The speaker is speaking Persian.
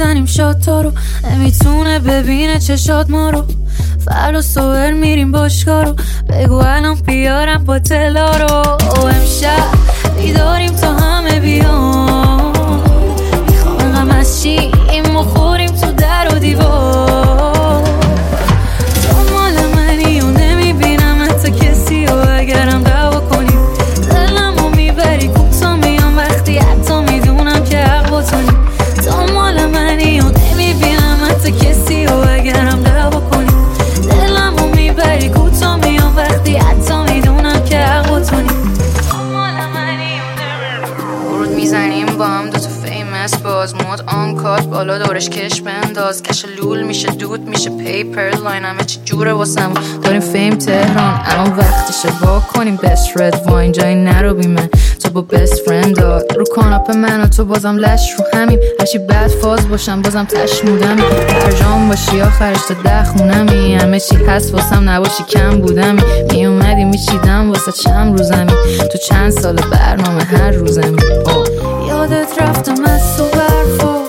میزنیم شاتا رو، نمیتونه ببینه چشات ما رو. فردا صبح میریم باشگاه رو، بگو الان بیارم با تلا رو. امشب بیداریم تا همه بیان، میخوام انقم از چیم مخوریم تو در و دیوار. تو مال منی و نمیبینم حتی کسی و اگرم دعوا کنیم دلم رو میبری کوتا میام وقتی حتی میدونم که حق با تونیم. تو مال منی و نمیبینم حتی کسی و اگرم دعوا کنیم دلم رو میبری کوتا میام وقتی حتی میدونم که حق با تونیم. تو مال منی و ورود میزنیم با هم دوتا فیمس باز مود آن کات بالا دورش کش بنداز کش لول میشه دود میشه پیپر لاین همه چی جوره واسم داریم فیم تهران الان وقتشه با کنیم بست رد واین جایی نرو بی من تو با بست فرند داد رو کاناپ من و تو بازم لش رو همین هرچی بد فاز باشم بازم تشمودمی برجام باشی آخرش تا 10 خونمی همه چی هست واسم نباشی کم بودمی می اومدی میچیدم واسه چند روزمی تو چند سال برنامه هر روزمی یادت رفتم از تو برفا